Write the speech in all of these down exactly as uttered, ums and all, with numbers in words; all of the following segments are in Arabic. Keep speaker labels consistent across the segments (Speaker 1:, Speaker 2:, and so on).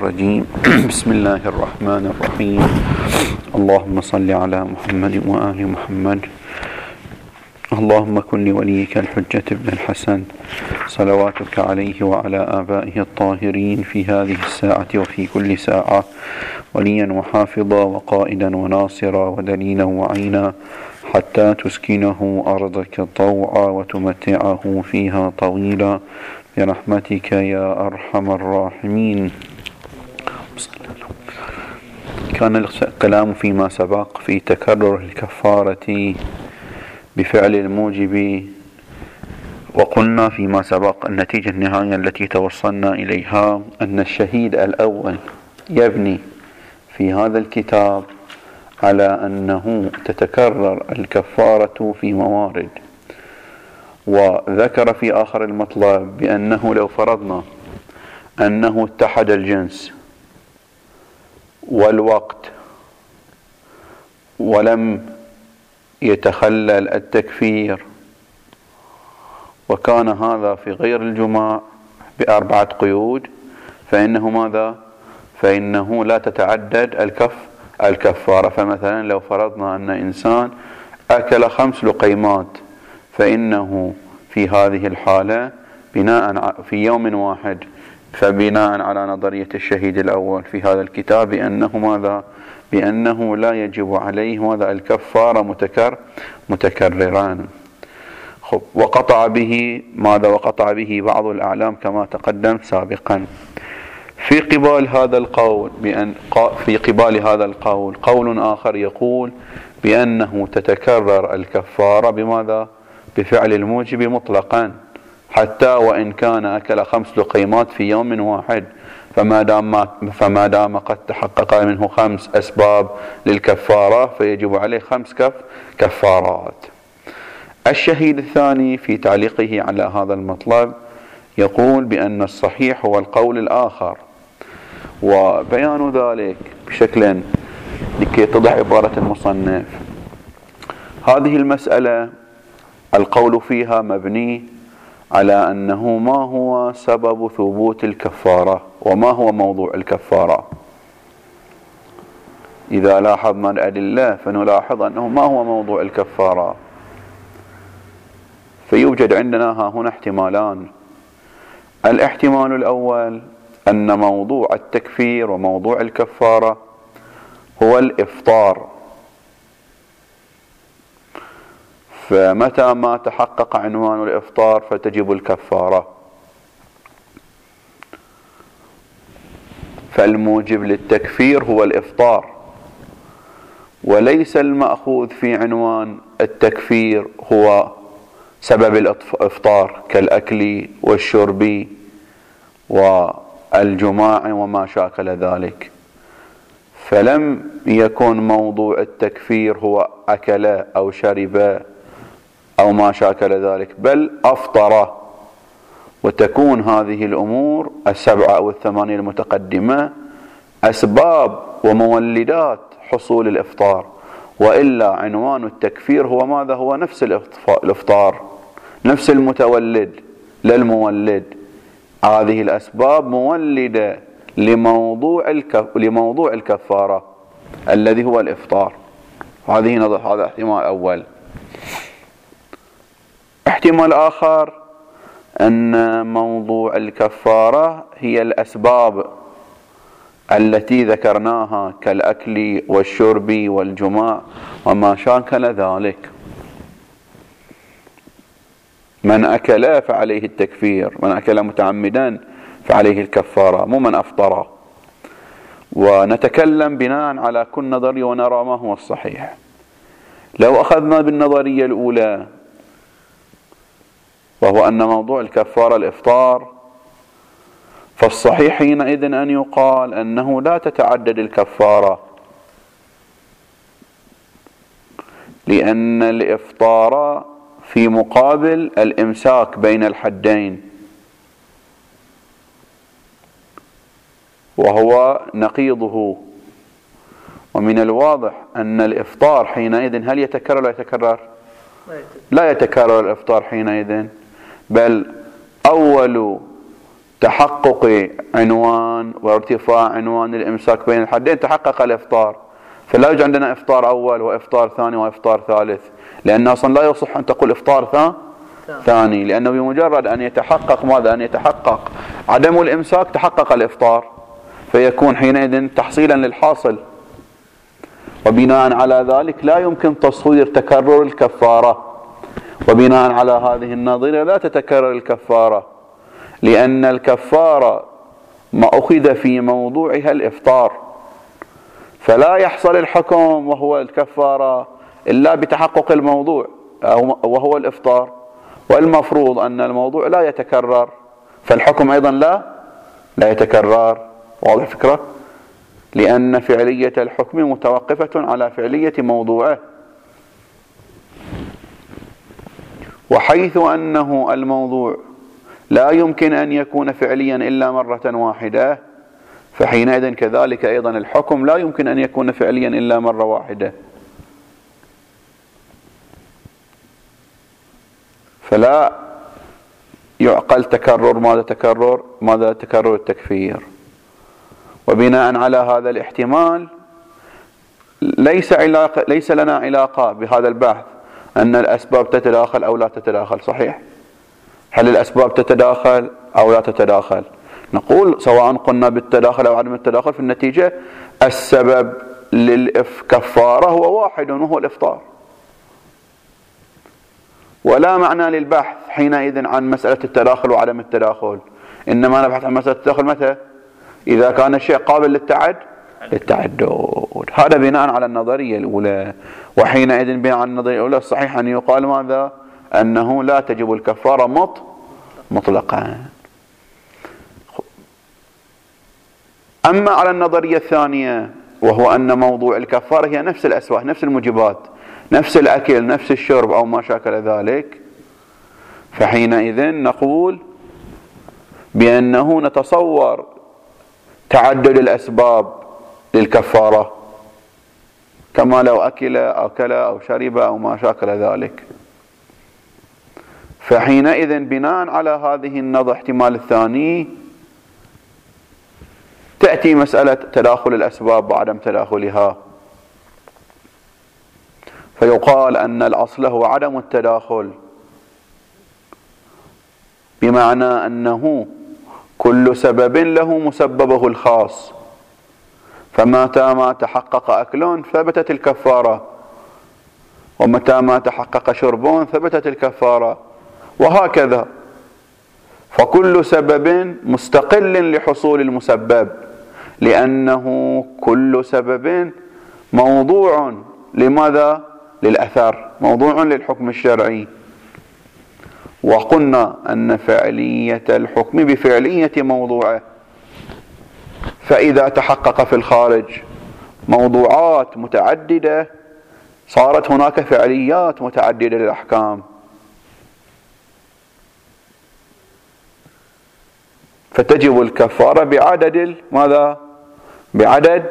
Speaker 1: الرجيم. بسم الله الرحمن الرحيم. اللهم صل على محمد وآل محمد. اللهم كن لوليك الحجة ابن الحسن صلواتك عليه وعلى آبائه الطاهرين في هذه الساعة وفي كل ساعة وليا وحافظا وقائدا وناصرا ودليلا وعينا حتى تسكنه أرضك طوعا وتمتعه فيها طويلا برحمتك يا أرحم الراحمين. كان الكلام فيما سبق في تكرر الكفارة بفعل الموجب، وقلنا فيما سبق النتيجة النهائية التي توصلنا إليها أن الشهيد الأول يبني في هذا الكتاب على أنه تتكرر الكفارة في موارد، وذكر في آخر المطلب بأنه لو فرضنا أنه اتحد الجنس والوقت ولم يتخلل التكفير وكان هذا في غير الجماع بأربعة قيود فإنه ماذا؟ فإنه لا تتعدد الكف الكفارة. فمثلا لو فرضنا أن إنسان أكل خمس لقيمات فإنه في هذه الحالة بناء في يوم واحد، فبناء على نظرية الشهيد الأول في هذا الكتاب بأنه ماذا؟ بأنه لا يجب عليه هذا الكفارة متكرر متكرران. خب، وقطع به ماذا؟ وقطع به بعض الأعلام كما تقدم سابقا. في قبال هذا القول بأن في قبال هذا القول قول آخر يقول بأنه تتكرر الكفارة بماذا؟ بفعل الموجب مطلقا، حتى وإن كان أكل خمس لقيمات في يوم واحد، فما دام فما دام قد تحقق منه خمس أسباب للكفارة فيجب عليه خمس كف كفارات. الشهيد الثاني في تعليقه على هذا المطلب يقول بأن الصحيح هو القول الآخر، وبيان ذلك بشكل لكي يتضح عبارة المصنف. هذه المسألة القول فيها مبني على أنه ما هو سبب ثبوت الكفارة وما هو موضوع الكفارة. إذا لاحظنا الأدلة فنلاحظ أنه ما هو موضوع الكفارة، فيوجد عندنا ها هنا احتمالان. الاحتمال الأول أن موضوع التكفير وموضوع الكفارة هو الإفطار، فمتى ما تحقق عنوان الإفطار فتجب الكفارة، فالموجب للتكفير هو الإفطار وليس المأخوذ في عنوان التكفير هو سبب الإفطار كالأكل والشرب والجماع وما شاكل ذلك. فلم يكن موضوع التكفير هو أكل أو شرب أو ما شاكل ذلك، بل أفطر، وتكون هذه الأمور السبعة أو الثمانية المتقدمة أسباب ومولدات حصول الإفطار، وإلا عنوان التكفير هو ماذا؟ هو نفس الإفطار، نفس المتولد للمولد. هذه الأسباب مولدة لموضوع الكف... لموضوع الكفارة الذي هو الإفطار. هذه نظر هذا احتمال أول. احتمال آخر أن موضوع الكفارة هي الأسباب التي ذكرناها كالأكل والشرب والجماع وما شاكل ذلك. من أكل فعليه التكفير، من أكل متعمدا فعليه الكفارة، مو من أفطر. ونتكلم بناء على كل نظرية ونرى ما هو الصحيح. لو أخذنا بالنظرية الأولى وهو أن موضوع الكفارة الإفطار، فالصحيح حينئذ أن يقال أنه لا تتعدد الكفارة، لأن الإفطار في مقابل الإمساك بين الحدين، وهو نقيضه. ومن الواضح أن الإفطار حينئذ هل يتكرر لا يتكرر؟ لا يتكرر الإفطار حينئذ، بل أول تحقق عنوان وارتفاع عنوان الإمساك بين الحدين تحقق الإفطار، فلا يوجد عندنا إفطار أول وإفطار ثاني وإفطار ثالث، لأن أصلا لا يصح أن تقول إفطار ثاني ثاني لأنه بمجرد أن يتحقق ماذا؟ أن يتحقق عدم الإمساك تحقق الإفطار، فيكون حينئذ تحصيلا للحاصل. وبناء على ذلك لا يمكن تصوير تكرر الكفارة، وبناء على هذه النظرية لا تتكرر الكفارة، لأن الكفارة ما أخذ في موضوعها الإفطار، فلا يحصل الحكم وهو الكفارة إلا بتحقق الموضوع وهو الإفطار، والمفروض أن الموضوع لا يتكرر، فالحكم أيضا لا لا يتكرر. واضح الفكرة؟ لأن فعلية الحكم متوقفة على فعلية موضوعه، وحيث أنه الموضوع لا يمكن أن يكون فعليا إلا مرة واحدة، فحينئذ كذلك أيضا الحكم لا يمكن أن يكون فعليا إلا مرة واحدة، فلا يعقل تكرر ماذا تكرر ماذا تكرر التكفير. وبناء على هذا الاحتمال ليس علاقة ليس لنا علاقة بهذا البحث أن الأسباب تتداخل أو لا تتداخل. صحيح؟ هل الأسباب تتداخل أو لا تتداخل؟ نقول سواء قلنا بالتداخل أو عدم التداخل، في النتيجة السبب للكفارة هو واحد وهو الإفطار، ولا معنى للبحث حينئذ عن مسألة التداخل وعدم التداخل، إنما نبحث عن مسألة التداخل متى؟ إذا كان الشيء قابل للتعد للتعدد. هذا بناء على النظرية الأولى. وحينئذ بناء على النظرية الأولى الصحيح أن يقال ماذا؟ أنه لا تجب الكفارة مط مطلقا. أما على النظرية الثانية وهو أن موضوع الكفارة هي نفس الأسباب، نفس الموجبات، نفس الأكل، نفس الشرب أو ما شاكل ذلك، فحينئذ نقول بأنه نتصور تعدد الأسباب للكفارة، كما لو أكل أو أكل أو شرب أو ما شاكل ذلك. فحينئذ بناء على هذه النظر احتمال الثاني تأتي مسألة تداخل الأسباب وعدم تداخلها، فيقال أن الأصل هو عدم التداخل، بمعنى أنه كل سبب له مسببه الخاص، فمتى ما تحقق أكل ثبتت الكفارة، ومتى ما تحقق شرب ثبتت الكفارة، وهكذا. فكل سبب مستقل لحصول المسبب، لأنه كل سبب موضوع لماذا؟ للأثر، موضوع للحكم الشرعي. وقلنا أن فعلية الحكم بفعلية موضوعه، فإذا تحقق في الخارج موضوعات متعددة صارت هناك فعليات متعددة للأحكام، فتجب الكفارة بعدد ماذا؟ بعدد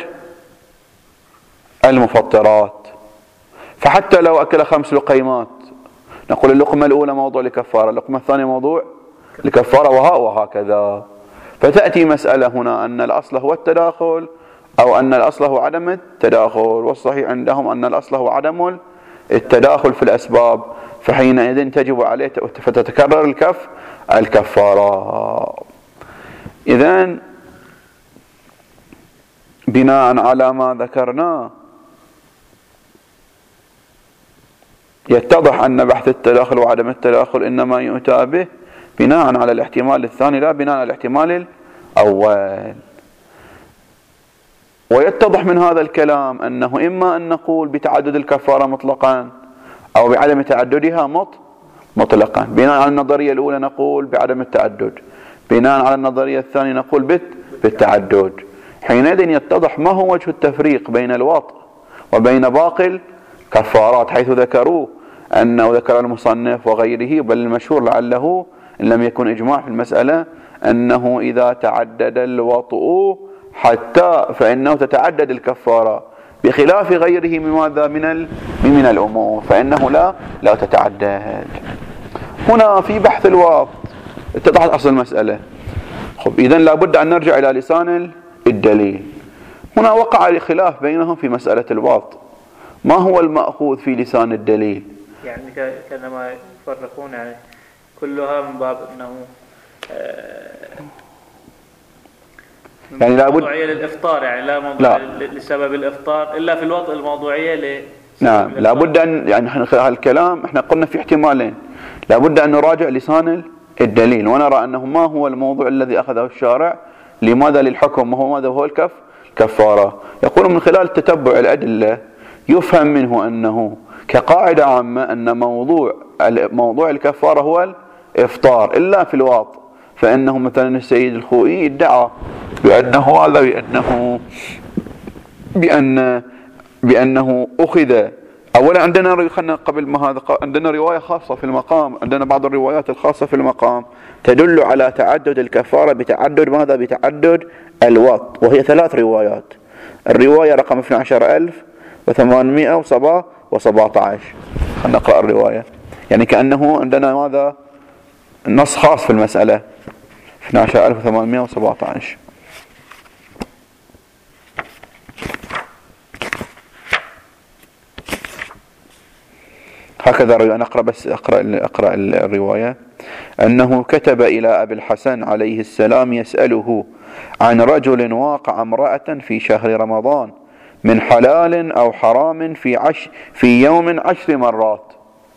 Speaker 1: المفطرات. فحتى لو أكل خمس لقيمات نقول اللقمة الأولى موضوع لكفارة، اللقمة الثانية موضوع لكفارة، وهكذا. فتأتي مسألة هنا أن الأصل هو التداخل أو أن الأصل هو عدم التداخل، والصحيح عندهم أن الأصل هو عدم التداخل في الأسباب، فحينئذ تجب عليه فتتكرر الكف الكفارة. إذن بناء على ما ذكرنا يتضح أن بحث التداخل وعدم التداخل إنما يؤتى به بناء على الاحتمال الثاني لا بناء على الاحتمال الأول. ويتضح من هذا الكلام أنه إما أن نقول بتعدد الكفارة مطلقا أو بعدم تعددها مط مطلقا. بناء على النظرية الأولى نقول بعدم التعدد، بناء على النظرية الثانية نقول بت بالتعدد. حينئذ يتضح ما هو وجه التفريق بين الوطء وبين باقي الكفارات، حيث ذكروا أنه ذكر المصنف وغيره، بل المشهور لعله إن لم يكن إجماع في المسألة أنه إذا تعدد الوطء حتى فإنه تتعدد الكفارة، بخلاف غيره مماذا من من الأمور فإنه لا لا تتعدد. هنا في بحث الوطء اتضحت أصل المسألة. خب إذن لابد أن نرجع إلى لسان الدليل. هنا وقع خلاف بينهم في مسألة الوط، ما هو المأخوذ في لسان الدليل؟
Speaker 2: يعني كأنما يفرقون يعني كلها من باب أنه
Speaker 1: يعني لابد
Speaker 2: موضوعية للإفطار، يعني لا موضوع لا. لسبب الإفطار إلا في الوطء الموضوعية لسبب
Speaker 1: نعم الإفطار. لابد أن يعني هالكلام احنا قلنا في احتمالين، لابد أن نراجع لسان الدليل ونرى أنه ما هو الموضوع الذي أخذه الشارع، لماذا للحكم، وهو ماذا هو الكف كفارة. يقول من خلال تتبع الأدلة يفهم منه أنه كقاعدة عامة أن موضوع موضوع الكفارة هو الإفطار إلا في الواط، فإنه مثلا السيد الخوئي ادعى بأنه هذا بأنه بأن بأنه أخذ أولا عندنا خلنا قبل ما هذا عندنا رواية خاصة في المقام، عندنا بعض الروايات الخاصة في المقام تدل على تعدد الكفارة بتعدد ماذا بتعدد الوط، وهي ثلاث روايات. الرواية رقم اثني عشر ألف وثمانمائة وسبعة عشر، خلنا نقرأ الرواية، يعني كأنه عندنا ماذا نص خاص في المسألة اثني عشر ألف وثمانمائة وسبعة عشر. هكذا أنا أقرأ بس أقرأ, أقرأ الرواية. أنه كتب إلى أبي الحسن عليه السلام يسأله عن رجل واقع امرأة في شهر رمضان من حلال أو حرام في, عش في يوم عشر مرات،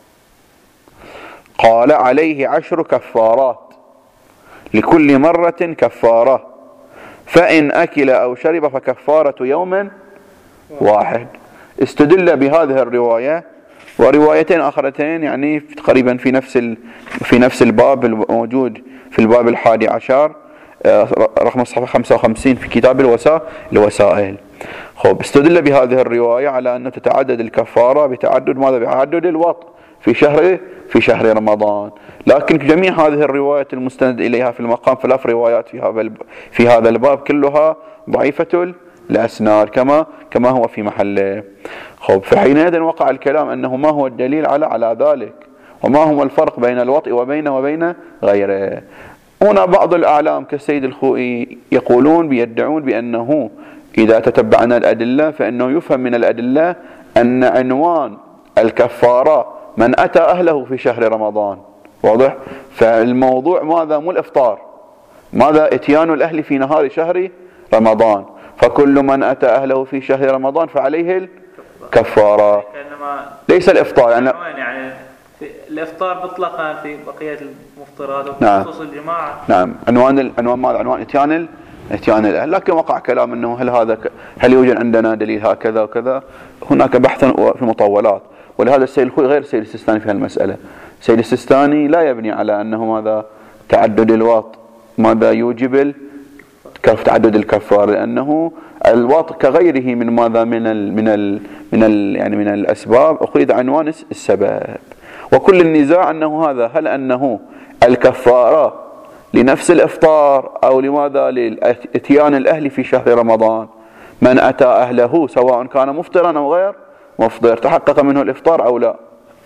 Speaker 1: قال عليه عشر كفارات لكل مرة كفارة، فإن أكل أو شرب فكفارة يوم واحد. استدل بهذه الرواية وروايتين آخرتين يعني تقريبا في نفس في نفس الباب الموجود في الباب الحادي عشر رقم الصفحة خمسة وخمسين في كتاب الوسائل. خب استدل بهذه الرواية على أنه تتعدد الكفارة بتعدد ماذا بتعدد الوط في شهر في شهر رمضان، لكن جميع هذه الروايات المستند إليها في المقام ثلاث روايات في هذا في هذا الباب كلها ضعيفة الأسناد كما كما هو في محله. خب فحينئذ وقع الكلام أنه ما هو الدليل على على ذلك، وما هو الفرق بين الوطء وبينه وبين غيره. هنا بعض الأعلام كالسيد الخوئي يقولون بيدعون بأنه إذا تتبعنا الأدلة فإنه يفهم من الأدلة أن عنوان الكفارة من أتى أهله في شهر رمضان، واضح؟ فالموضوع ماذا مو الإفطار، ماذا اتيان الأهل في نهار شهر رمضان، فكل من أتى أهله في شهر رمضان فعليه الكفارة ليس الإفطار. يعني,
Speaker 2: يعني الإفطار مطلقا في بقية المفطرات وخصوص نعم. الجماعة
Speaker 1: نعم عنوان العنوان ماذا عنوان اتيان اتيان الأهل، لكن وقع كلام أنه هل هذا هل يوجد عندنا دليل هكذا وكذا، هناك بحث في مطولات. ولهذا السيد الخوئي غير السيد السيستاني في هالمسألة. السيد السيستاني لا يبني على أنه ماذا تعدد الوط ماذا يوجب كيف تعدد الكفار، لأنه الوط كغيره من ماذا من ال من ال من ال يعني من الأسباب أخذ عنوان السبب. وكل النزاع أنه هذا هل أنه الكفارة لنفس الإفطار أو لماذا لإتيان الأهل في شهر رمضان، من أتى أهله سواء كان مفطرا أو غير مفطر تحقق منه الإفطار أو لا.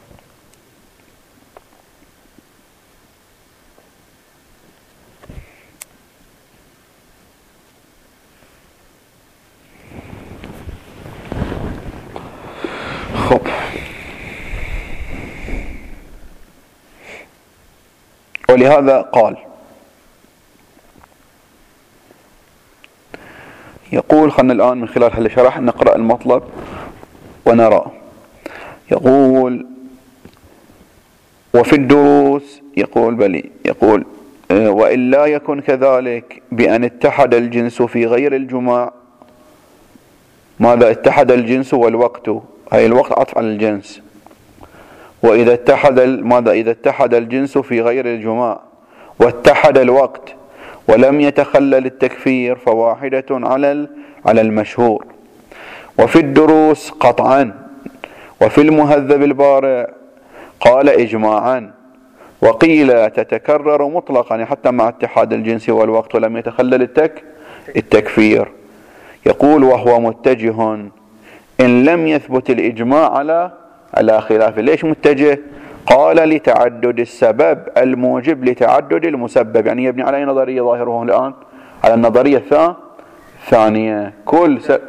Speaker 1: خب ولهذا قال يقول خلنا الآن من خلال هذا الشرح نقرأ المطلب ونرى. يقول وفي الدروس يقول بلي يقول وإن لا يكن كذلك بأن اتحد الجنس في غير الجماع، ماذا اتحد الجنس والوقت، هي الوقت عطف على الجنس، وإذا اتحد ماذا إذا اتحد الجنس في غير الجماع واتحد الوقت ولم يتخلل التكفير فواحدة على على المشهور. وفي الدروس قطعا، وفي المهذب البارع قال إجماعا، وقيل تتكرر مطلقا حتى مع اتحاد الجنس والوقت ولم يتخلل التك التكفير. يقول وهو متجه إن لم يثبت الإجماع على على خلاف. ليش متجه؟ قال لتعدد السبب الموجب لتعدد المسبب، يعني يبني على أي نظرية ظاهره الآن؟ على النظرية الثانية. كل س...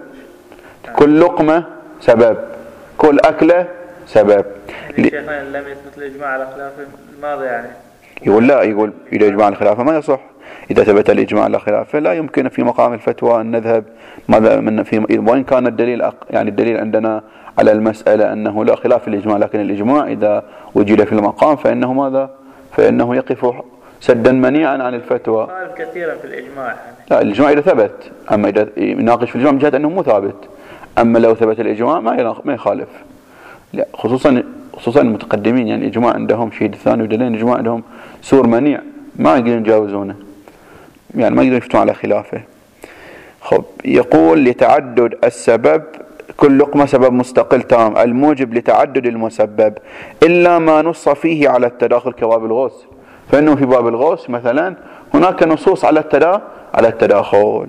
Speaker 1: كل لقمة سبب، كل أكلة سبب.
Speaker 2: يعني شيخنا لم يثبت الإجماع على خلاف الماضي يعني؟
Speaker 1: يقول لا، يقول إذا إجماع على خلافه ما يصح. إذا ثبت الإجماع على خلافه لا يمكن في مقام الفتوى أن نذهب ماذا من في، وإن كان الدليل يعني الدليل عندنا على المسألة أنه لا خلاف الإجماع، لكن الإجماع إذا وجد في المقام فإنه ماذا؟ فإنه يقف سدا منيعا عن الفتوى.
Speaker 2: خالف كثيرا في الإجماع يعني.
Speaker 1: لا، الإجماع إذا ثبت، أما إذا يناقش في الإجماع من جهة أنه مو ثابت، أما لو ثبت الإجماع ما ما يخالف. لا، خصوصا خصوصا المتقدمين يعني الإجماع عندهم شهيد الثاني ودليل الإجماع عندهم سور منيع ما يقدرون يجاوزونه، يعني ما يقدرون يفتون على خلافه. خب، يقول لتعدد السبب كل لقمة سبب مستقل تام الموجب لتعدد المسبب إلا ما نص فيه على التداخل كباب الغوث، فإنه في باب الغوث مثلا هناك نصوص على التدا على التداخل،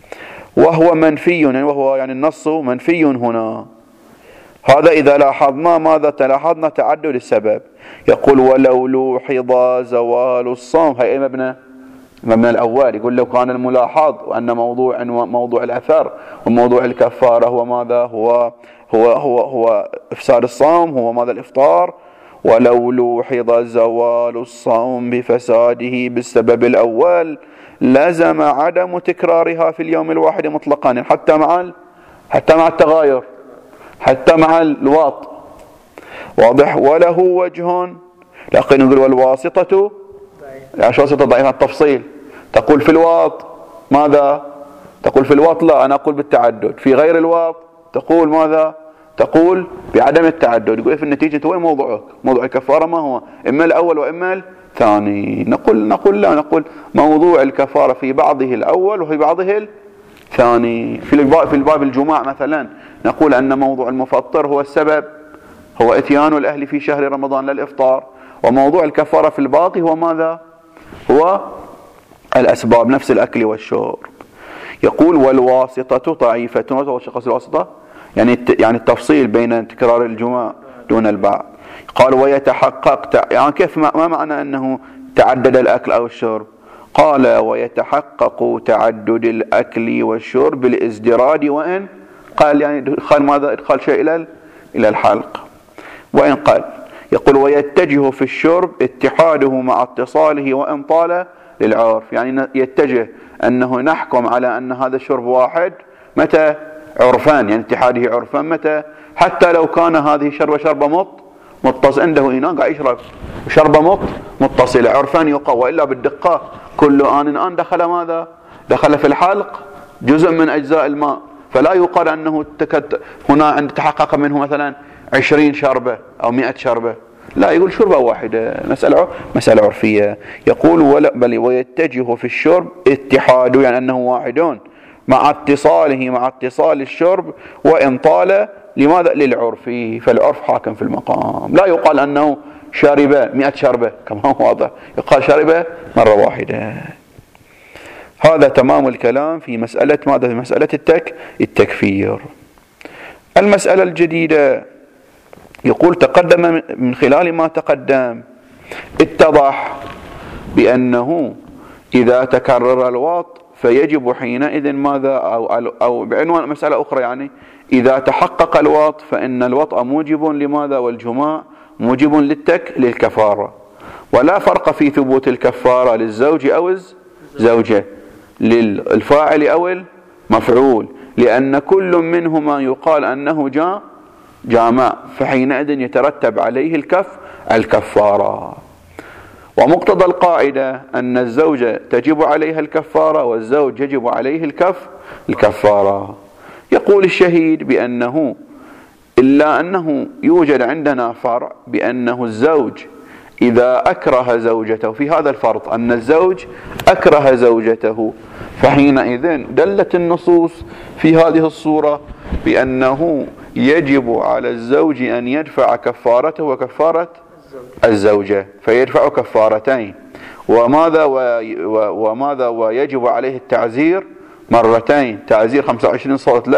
Speaker 1: وهو منفي، يعني وهو يعني النص منفي هنا. هذا إذا لاحظنا ماذا تلاحظنا تعدد السبب. يقول ولو لوحظ زوال الصوم، هي مبنى مبنى الأول. يقول لو كان الملاحظ وأن موضوع موضوع الأثر وموضوع الكفارة هو ماذا؟ هو هو هو هو إفساد الصوم، هو ماذا؟ الإفطار. ولو لوحظ زوال الصوم بفساده بالسبب الأول لزم عدم تكرارها في اليوم الواحد مطلقا، حتى مع حتى مع التغاير، حتى مع الواط. واضح؟ وله وجه، لكن نقول والواسطة يعني واسطة ضعيفة التفصيل. تقول في الواط ماذا؟ تقول في الواط لا، أنا أقول بالتعدد. في غير الواط تقول ماذا؟ تقول بعدم التعدد. يقول في النتيجة وين موضوعك؟ موضوع الكفارة ما هو؟ إما الأول وإما الثاني. نقول نقول لا، نقول موضوع الكفارة في بعضه الأول وفي بعضه الثاني. في الباب في الباب الجماع مثلا نقول أن موضوع المفطر هو السبب، هو إتيان الأهل في شهر رمضان للإفطار، وموضوع الكفارة في الباقي هو ماذا؟ هو الأسباب، نفس الأكل والشرب. يقول والواسطة ضعيفة. وش قصد الواسطة؟ يعني يعني التفصيل بين تكرار الجماع دون البعض. قال ويتحقق، يعني كيف ما معنى أنه تعدد الأكل أو الشرب؟ قال ويتحقق تعدد الأكل والشرب بالازدراج، وإن قال يعني إدخال ماذا؟ إدخال شيء إلى إلى الحلق. وإن قال يقول ويتجه في الشرب اتحاده مع اتصاله وإن طال للعرف، يعني يتجه أنه نحكم على أن هذا الشرب واحد متى؟ عرفان، يعني اتحاده عرفان متى؟ حتى لو كان هذه شربة شربة مط متصل، عنده إناء قاعد يشرب شربة مط متصلة، عرفان يقوى. وإلا بالدقة كل آن آن دخل ماذا؟ دخل في الحلق جزء من أجزاء الماء، فلا يقال أنه تكت هنا عند تحقق منه مثلا عشرين شربة أو مئة شربة، لا، يقول شربة واحدة، مسألة مسألة عرفية. يقول ولا بل ويتجه في الشرب اتحاده، يعني أنه واحد مع اتصاله مع اتصال الشرب وإن طال لماذا؟ للعرف، فالعرف حاكم في المقام. لا يقال أنه شرب مئة شربة كما هو واضح، يقال شرب مرة واحدة. هذا تمام الكلام في مسألة ماذا؟ في مسألة التك التكفير. المسألة الجديدة يقول تقدم من خلال ما تقدم اتضح بأنه إذا تكرر الوط فيجب حينئذ ماذا؟ أو, أو بعنوان مسألة أخرى، يعني إذا تحقق الوط فإن الوطأ موجب لماذا؟ والجماع موجب للتك للكفارة، ولا فرق في ثبوت الكفارة للزوج أو الزوجة، للفاعل أو المفعول، لأن كل منهما يقال أنه جاء جامع، فحينئذ يترتب عليه الكف الكفارة. ومقتضى القاعدة أن الزوجة تجب عليها الكفارة والزوج يجب عليه الكف الكفارة. يقول الشهيد بأنه إلا أنه يوجد عندنا فرع بأنه الزوج إذا أكره زوجته، في هذا الفرض أن الزوج أكره زوجته، فحينئذ دلت النصوص في هذه الصورة بأنه يجب على الزوج أن يدفع كفارته وكفارة الزوجة، فيدفع كفارتين. وماذا وماذا ويجب عليه التعزير مرتين، تعزير خمسة وعشرين صوت له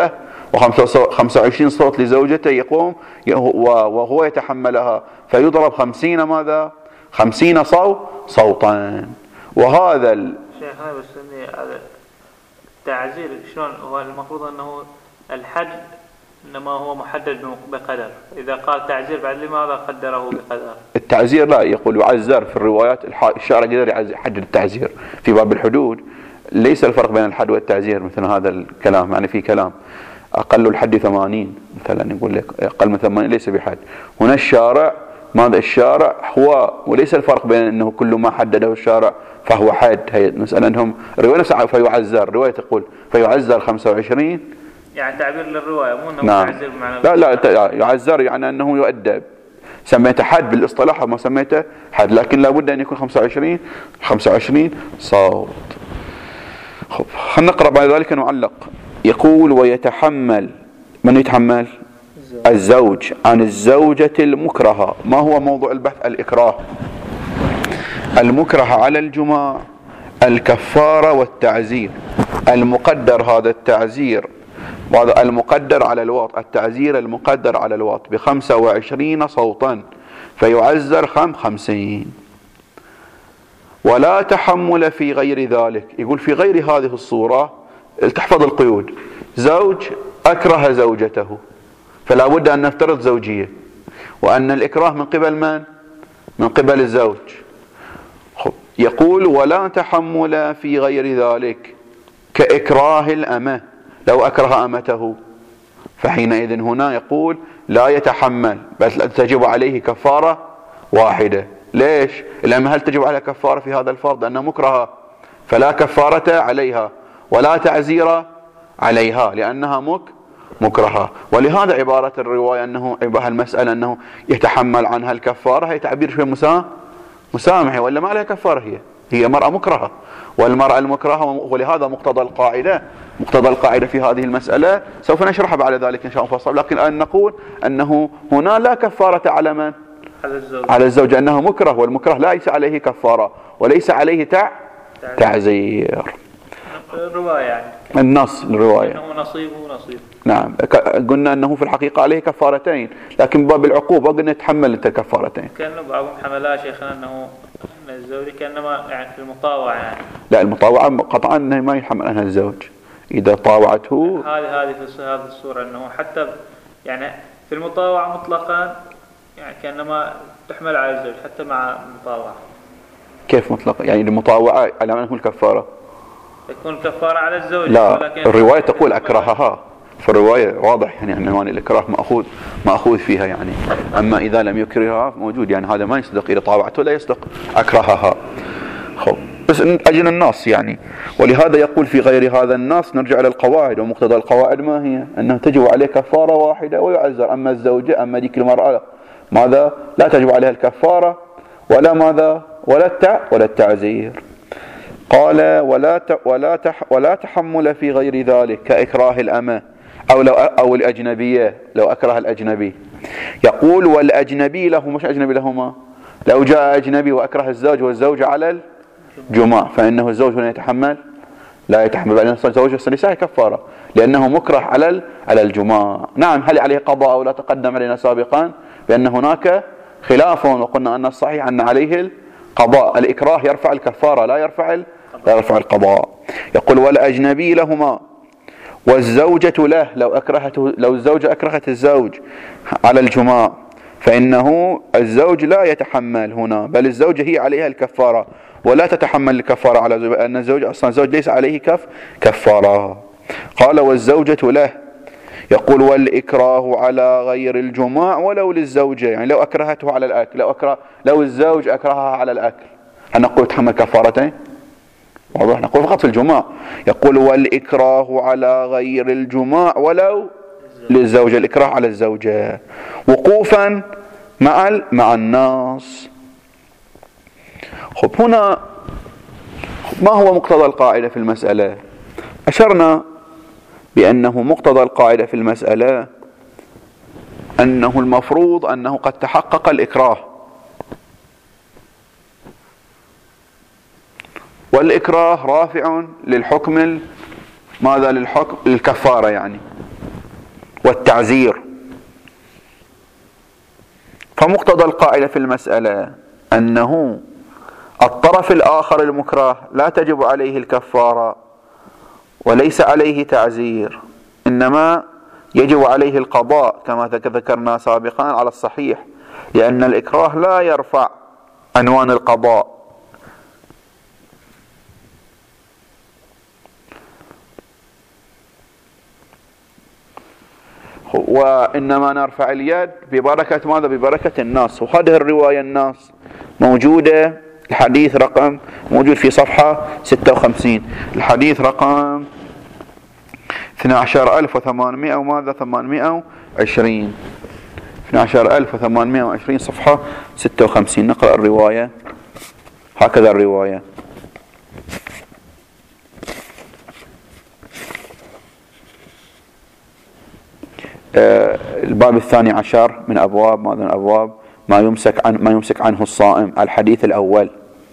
Speaker 1: وخمسة وعشرين صوت لزوجته يقوم وهو يتحملها، فيضرب خمسين ماذا؟ خمسين صوت صوتا. وهذا ال...
Speaker 2: شيخنا بس اني التعزير شلون هو المفروض انه الحد انما هو محدد بقدر، اذا قال تعزير بعد لماذا قدره بقدر؟
Speaker 1: التعزير لا، يقول يعزر في الروايات، الشارع قدر يحدد التعزير في باب الحدود. ليس الفرق بين الحد والتعزير مثل هذا الكلام، يعني في كلام اقل الحد ثمانين مثلا، يقول لك اقل من ثمانين ليس بحد. هنا الشارع ماذا؟ الشارع هو، وليس الفرق بين انه كل ما حدده الشارع فهو حد. هي مسألة انهم الرواية نفسها فيعزر، الرواية تقول فيعزر خمسة وعشرين،
Speaker 2: يعني تعبير للرواية مو انه
Speaker 1: نعم.
Speaker 2: يعزر بمعنى
Speaker 1: لا لا يعزر يعني انه يؤدب، سميته حد بالاصطلاح ما سميته حد، لكن لابد ان يكون خمسة وعشرين خمسة وعشرين صوت. خب خلينا نقرأ بعد ذلك معلق. يقول ويتحمل، من يتحمل؟ الزوج عن الزوجة المكرهة. ما هو موضوع البحث؟ الإكراه. المكره على الجماع، الكفارة والتعزير. المقدر هذا التعزير، وهذا المقدر على الوط، التعزير المقدر على الوط بخمسة وعشرين صوتا، فيعزر خم خمسين. ولا تحمل في غير ذلك. يقول في غير هذه الصورة تحفظ القيود. زوج أكره زوجته، فلا بد أن نفترض زوجية، وأن الإكراه من قبل من؟ من قبل الزوج. يقول ولا تحمل في غير ذلك كإكراه الأمة، لو أكره أمته فحينئذ هنا يقول لا يتحمل، بل تجب عليه كفارة واحدة. ليش؟ الأمة هل تجب عليها كفارة في هذا الفرض؟ أنها مكرهة فلا كفارة عليها ولا تعزير عليها لأنها مك مكرهة. ولهذا عبارة الرواية أنه عبارة المسألة أنه يتحمل عنها الكفارة هي تعبير شوي مسا مسامحة، ولا ما لها كفارة، هي هي مرأة مكرهة، والمرأة المكرهة. ولهذا مقتضى القاعدة مقتضى القاعدة في هذه المسألة سوف نشرحها بعد ذلك إن شاء الله مفصل، لكن الآن نقول أنه هنا لا كفارة على من؟
Speaker 2: على الزوج،
Speaker 1: على الزوج، أنه مكره، والمكره ليس عليه كفارة وليس عليه تع... تعزير.
Speaker 2: الرواية يعني
Speaker 1: النص الرواية
Speaker 2: أنه نصيبه نصيب.
Speaker 1: نعم، قلنا أنه في الحقيقة عليه كفارتين، لكن باب العقوبة قلنا يتحمل أنت الكفارتين.
Speaker 2: كأنه بعضهم حملها شيخنا أنه الزوج كأنما يعني في المطاوعة يعني.
Speaker 1: لا، المطاوعة قطعا أنه ما يحمل عنها الزوج إذا طاوعته.
Speaker 2: هذه هذه في هذه الصورة أنه حتى يعني في المطاوعة مطلقا يعني كأنما تحمل على الزوج حتى مع المطاوعة.
Speaker 1: كيف مطلقا؟ يعني المطاوعة على من هو الكفارة؟
Speaker 2: تكون كفارة على الزوج.
Speaker 1: لا، الرواية تقول أكرهها، في الرواية واضح يعني عنوان الإكراه مأخوذ مأخوذ فيها يعني. أما إذا لم يكرهها موجود، يعني هذا ما يصدق، إذا طاوعته لا يصدق أكرهها. خب بس أجل النص يعني. ولهذا يقول في غير هذا النص نرجع إلى القواعد، ومقتضى القواعد ما هي؟ أنها تجب عليه كفارة واحدة ويعزر. أما الزوجة، أما ديك المرأة ماذا؟ لا تجب عليها الكفارة ولا ماذا؟ ولا التع ولا التعزير. قال ولا ت... ولا تح... ولا تحمل في غير ذلك كإكراه الأمة أو لو أو الأجنبية، لو أكره الأجنبي. يقول والأجنبي له، مش أجنبي لهما، لو جاء أجنبي وأكره الزوج والزوج على الجماع فإنه الزوج هنا يتحمل؟ لا يتحمل، لأن الزوج ليس كفارة لأنه مكره على ال... على الجماع. نعم، هل عليه قضاء أو لا؟ تقدم علينا سابقا بأن هناك خلاف، وقلنا أن الصحيح أن عليه القضاء. الإكراه يرفع الكفارة لا يرفع ال... لا يرفع القضاء. يقول والأجنبي لهما والزوجة له، لو أكرهته، لو الزوجة أكرهت الزوج على الجماع فإنه الزوج لا يتحمل هنا، بل الزوجة هي عليها الكفارة ولا تتحمل الكفارة على الزوج، لأن الزوج أصلا الزوج ليس عليه كف كفارة. قال والزوجة له. يقول والإكراه على غير الجماع ولو للزوجة، يعني لو أكرهته على الأكل، لو أكره لو الزوج أكرهها على الأكل هل نقول تحمل كفارتين؟ واضح، نقول فقط في الجماع. يقول والإكراه على غير الجماع ولو للزوجة، الإكراه على الزوجة وقوفا مع مع الناس. خب هنا ما هو مقتضى القاعدة في المسألة؟ أشرنا بأنه مقتضى القاعدة في المسألة أنه المفروض أنه قد تحقق الإكراه، والإكراه رافع للحكم ماذا؟ للحكم الكفارة يعني. والتعزير. فمقتضى القاعدة في المسألة أنه الطرف الآخر المكره لا تجب عليه الكفارة وليس عليه تعزير، إنما يجب عليه القضاء كما ذكرنا سابقا على الصحيح، لأن الإكراه لا يرفع عنوان القضاء. وإنما نرفع اليد ببركة ماذا؟ ببركة الناس. وهذه الرواية الناس موجودة، الحديث رقم موجود في صفحة ستة وخمسين، الحديث رقم اثني عشر ألف وثمانمائة وماذا ثمانمائة وعشرين، اثني عشر ألف وثمانمائة وعشرين صفحة ستة وخمسين. نقرأ الرواية هكذا. الرواية: الباب الثاني عشر من أبواب ماذا؟ من أبواب ما يمسك عن ما يمسك عنه الصائم. الحديث الأول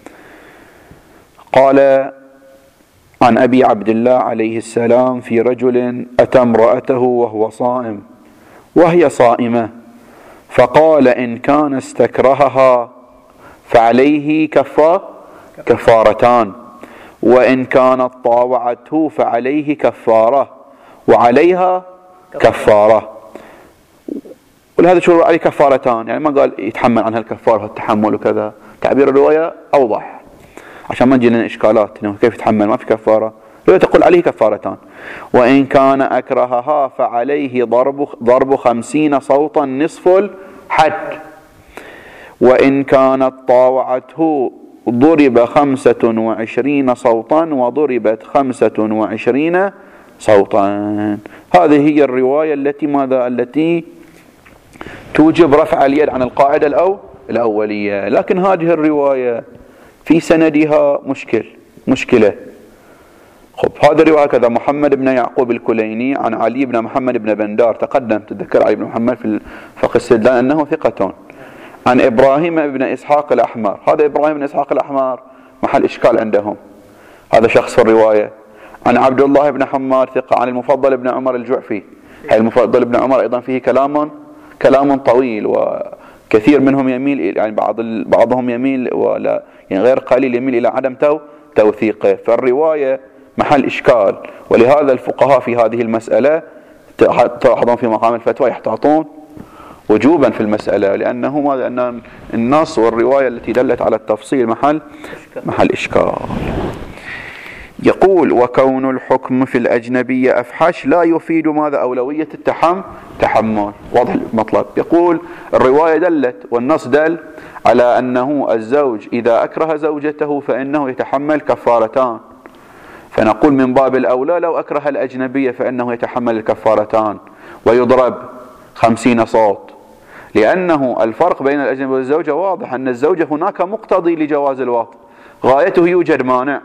Speaker 1: قال عن أبي عبد الله عليه السلام في رجل أتى امرأته وهو صائم وهي صائمة، فقال إن كان استكرهها فعليه كفا كفارتان، وإن كانت طاوعته فعليه كفارة وعليها كفارة. ولهذا شو عليه كفارتان، يعني ما قال يتحمل عنها الكفارة والتحمل وكذا، تعبير الرواية أوضح عشان ما تجي لنا إشكالات إنه كيف يتحمل ما في كفارة. الرواية تقول عليه كفارتان. وإن كان أكرهها فعليه ضرب ضرب خمسين صوتا نصف الحد، وإن كانت طاوعته ضرب خمسة وعشرين صوتا وضربت خمسة وعشرين صوتا. هذه هي الرواية التي ماذا؟ التي توجب رفع اليد عن القاعدة الأو الأولية. لكن هذه الرواية في سندها مشكل مشكلة. خب هذا الرواية هكذا: محمد بن يعقوب الكليني عن علي بن محمد بن بندار، تقدم تذكر علي بن محمد في فقه السدلان أنه ثقة، عن إبراهيم بن إسحاق الأحمر. هذا إبراهيم بن إسحاق الأحمر محل إشكال عندهم، هذا شخص في الرواية. عن عبد الله بن حمار ثقة، عن المفضل بن عمر الجعفي. هاي المفضل بن عمر أيضا فيه كلام كلام طويل، وكثير منهم يميل يعني بعض بعضهم يميل ولا يعني غير قليل يميل إلى عدم تو توثيقه. فالرواية محل إشكال، ولهذا الفقهاء في هذه المسألة تلاحظون في مقام الفتوى يحتاطون وجوبا في المسألة، لأنه ماذا؟ أن النص والرواية التي دلت على التفصيل محل محل إشكال. يقول: وكون الحكم في الأجنبية أفحش لا يفيد ماذا؟ أولوية التحم تحمل. واضح المطلب. يقول الرواية دلت والنص دل على أنه الزوج إذا أكره زوجته فإنه يتحمل كفارتان، فنقول من باب الأولى لو أكره الأجنبية فإنه يتحمل الكفارتان ويضرب خمسين صوت، لأنه الفرق بين الأجنبي والزوجة واضح، أن الزوجة هناك مقتضي لجواز الوطء، غايته يوجد مانع.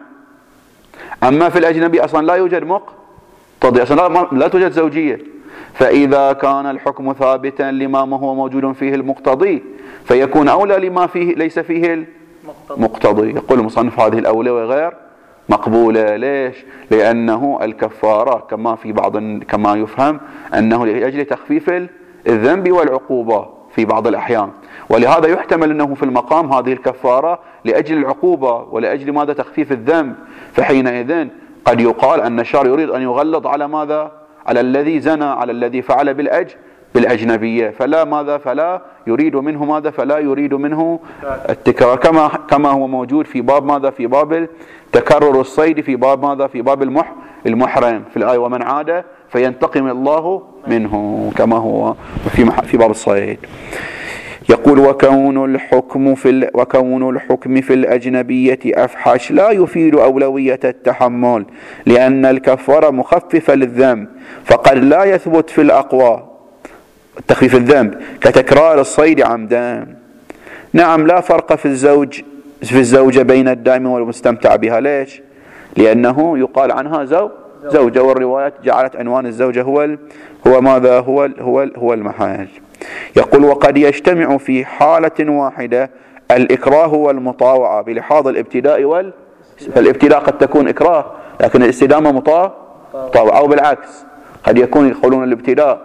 Speaker 1: أما في الأجنبي أصلا لا يوجد مقتضي، أصلا لا, لا توجد زوجية. فإذا كان الحكم ثابتا لما ما هو موجود فيه المقتضي فيكون أولى لما فيه ليس فيه المقتضي. يقول المصنف هذه الأولوية غير مقبولة. ليش؟ لأنه الكفارة كما في بعض كما يفهم أنه لأجل تخفيف الذنب والعقوبة في بعض الأحيان، ولهذا يحتمل أنه في المقام هذه الكفارة لأجل العقوبة ولأجل ماذا؟ تخفيف الذنب. فحينئذ قد يقال أن الشارع يريد أن يغلظ على ماذا؟ على الذي زنى، على الذي فعل بالأج بالأجنبية، فلا ماذا؟ فلا يريد منه ماذا؟ فلا يريد منه التكرار، كما كما هو موجود في باب ماذا؟ في باب تكرر الصيد، في باب ماذا؟ في باب المح المحرم في الآية: ومن عاد فينتقم الله منه، كما هو في في باب الصيد. يقول: وكون الحكم في وكون الحكم في الأجنبية أفحش لا يفيد أولوية التحمل، لأن الكفارة مخففة للذنب، فقد لا يثبت في الأقوى تخفيف الذنب كتكرار الصيد عمدا. نعم، لا فرق في الزوج في الزوجة بين الدائم والمستمتع بها. ليش؟ لأنه يقال عنها زو زوجة، والروايات جعلت عنوان الزوجة هو هو ماذا؟ هو هو هو المحال. يقول: وقد يجتمع في حالة واحدة الإكراه والمطاوعة بلحاظ الابتداء وال فالابتداء قد تكون إكراه لكن الاستدامة مطاوعة، أو بالعكس قد يكون يقولون الابتداء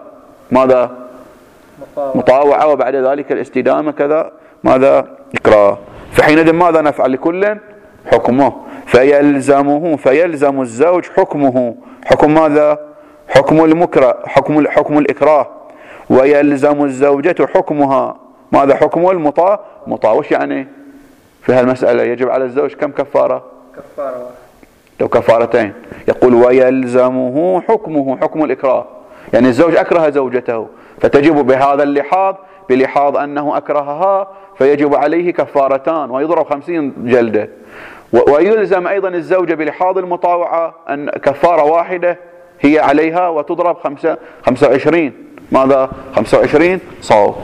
Speaker 1: ماذا؟ مطاوعة، وبعد ذلك الاستدامة كذا ماذا؟ إكراه. فحينئذ ماذا نفعل؟ لكل حكمه، فيلزمه فيلزم الزوج حكمه، حكم ماذا؟ حكم المكره، حكم حكم الإكراه، ويلزم الزوجة حكمها، ماذا؟ حكم المطاع مطاع. وش يعني في هالمسألة؟ يجب على الزوج كم كفارة؟
Speaker 2: كفارة واحدة،
Speaker 1: لو كفارتين. يقول ويلزمه حكمه، حكم الإكراه، يعني الزوج أكره زوجته فتجب بهذا اللحاظ، بلحاظ أنه أكرهها فيجب عليه كفارتان ويضرب خمسين جلدة. ويلزم أيضا الزوجة بلحاظ المطاوعة أن كفارة واحدة هي عليها وتضرب خمسة خمسة وعشرين ماذا؟ خمسة وعشرين صوت.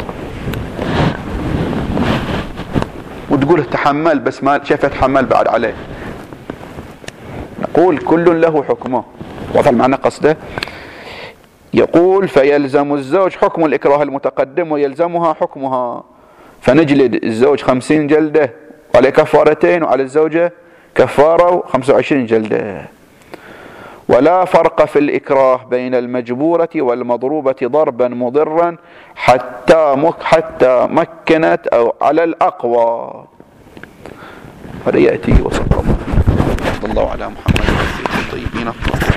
Speaker 1: وتقول تحمل، بس ما شاف يتحمل بعد عليه. نقول كل له حكمه. وصل معنا قصده؟ يقول فيلزم الزوج حكم الإكراه المتقدم ويلزمها حكمها، فنجلد الزوج خمسين جلدة وعليه كفارتين، وعلى الزوجة كفارة وخمسة وعشرين جلدة. ولا فرق في الإكراه بين المجبورة والمضروبة ضربا مضرا حتى مك حتى مكنت أو على الأقوى. هذا يأتي وصلى الله على محمد وعلى آله الطيبين الطاهرين.